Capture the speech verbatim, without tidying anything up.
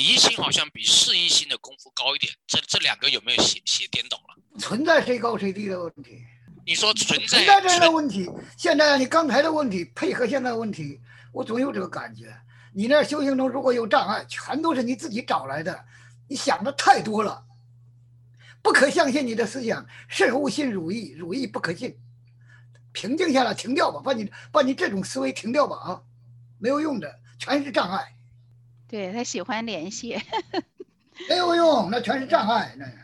一心好像比事一心的功夫高一点，这这两个有没有写写颠倒了？ 存在谁高谁低的问题。 你说存在存在这样的问题，现在你刚才的问题配合现在的问题，我总有这个感觉。你那修行中如果有障碍，全都是你自己找来的，你想的太多了，不可相信你的思想，慎勿信汝意，汝意不可信。平静下来，停掉吧，把你把你这种思维停掉吧啊，没有用的，全是障碍。 对，他喜欢联系。 没有用，那全是障碍。那